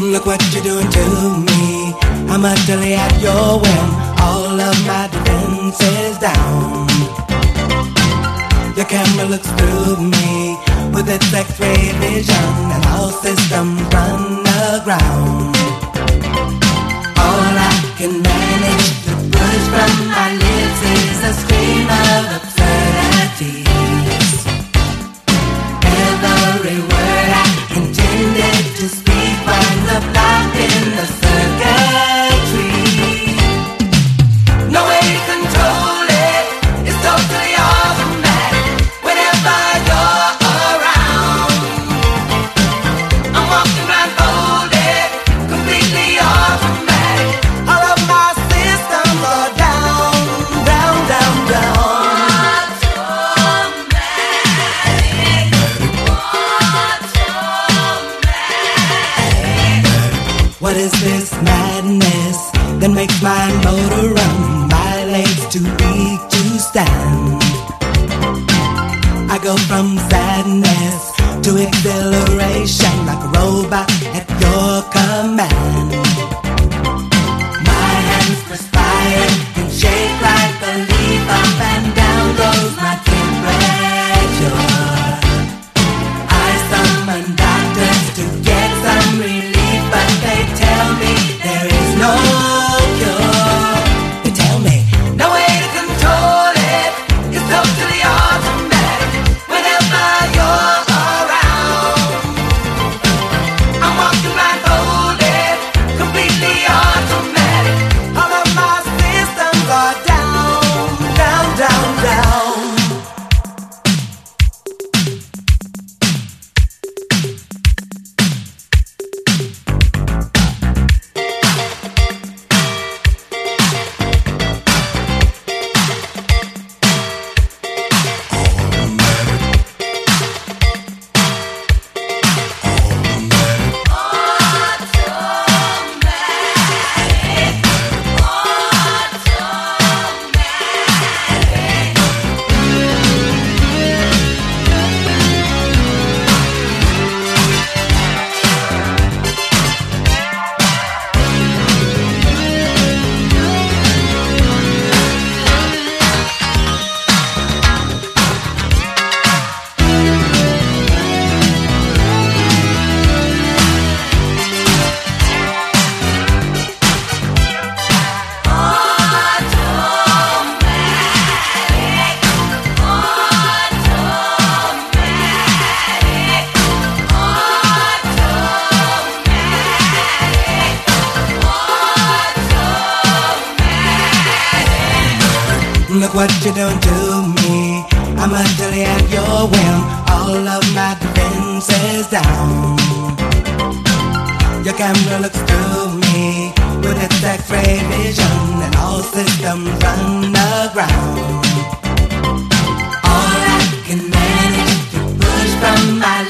Look what you're doing to me. I'm utterly at your whim. All of my defenses down. Your camera looks through me with its X-ray vision, and all systems run aground. All I can manage to push from my lips is a scream of absurdities. Every word I intended to speak winds up locked in the circuitry. No way to control it, it's totally automatic. Whenever you're around, I'm walking blindfolded, completely automatic. All of my systems are down, down, down, down. What is this madness that makes my motor run? My legs too weak to stand. I go from sadness to exhilaration like a robot at your command. My hands perspire and shake like a leaf. Up and down goes my temperature. I summon doctors to get some relief, but they tell me there is no cure. They tell me no way to control it, it's totally automatic. Whenever you're around, I'm walking blindfolded, completely automatic. All of my systems are down, down, down, down. Look what you're doing to me. I'm utterly at your whim. All of my defenses down. Your camera looks through me with its X-ray vision, and all systems run aground. All I can manage to push from my